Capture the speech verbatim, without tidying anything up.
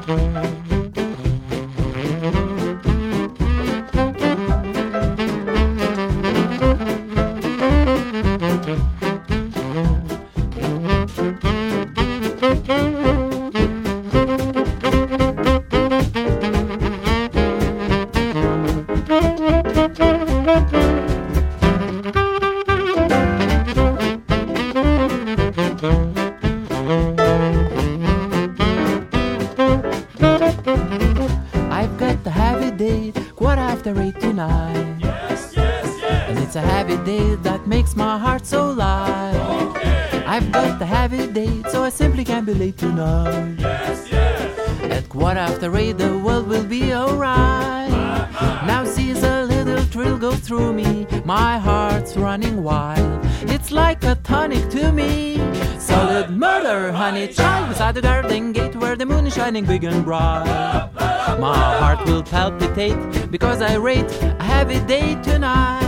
I've got a heavy date, quarter after eight tonight. Yes, yes, yes. And it's a heavy date that makes my heart so light. Okay. I've got a heavy date, so I simply can't be late tonight. Yes, yes. At quarter after eight, the world will be alright. Now sees a little thrill go through me, my heart's running wild. It's like a tonic to me. Solid murder, honey child, beside the garden gate where the moon is shining big and bright. My heart will palpitate because I rate a heavy day tonight.